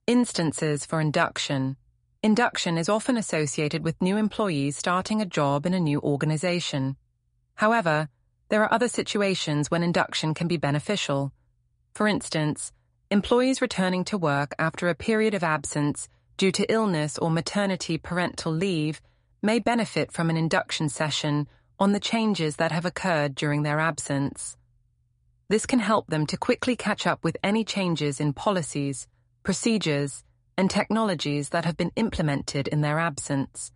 Instances for induction. Induction is often associated with new employees starting a job in a new organization. However, there are other situations when induction can be beneficial. For instance, employees returning to work after a period of absence due to illness or maternity parental leave may benefit from an induction session on the changes that have occurred during their absence. This can help them to quickly catch up with any changes in policies, procedures, and technologies that have been implemented in their absence.